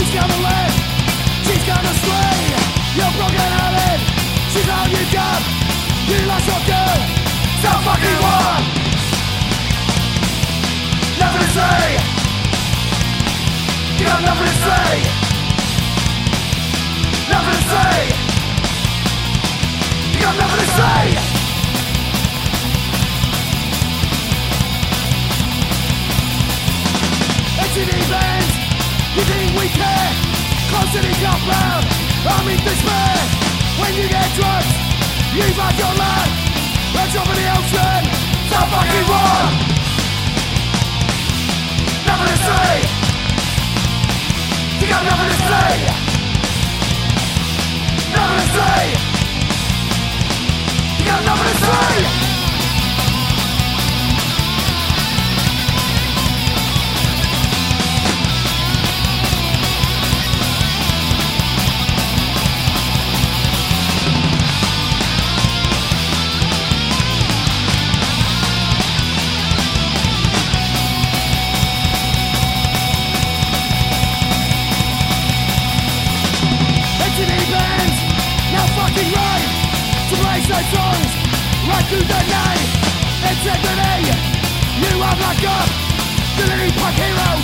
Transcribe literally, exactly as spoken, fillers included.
She's gonna live, she's gonna slay. You're broken hearted, she's all you got. You lost your good, so fucking what? Nothing to say. You got nothing to say. Nothing to say. You got nothing to say. It's in England. You think we care? Close to the compound, I'm in despair. When you get drunk, you find your land. A drop in the ocean, so fucking what? Nothing to say. You got nothing to say. Nothing to say. You got nothing to say. Songs right through the night. Integrity, you are black up, the living punk hero.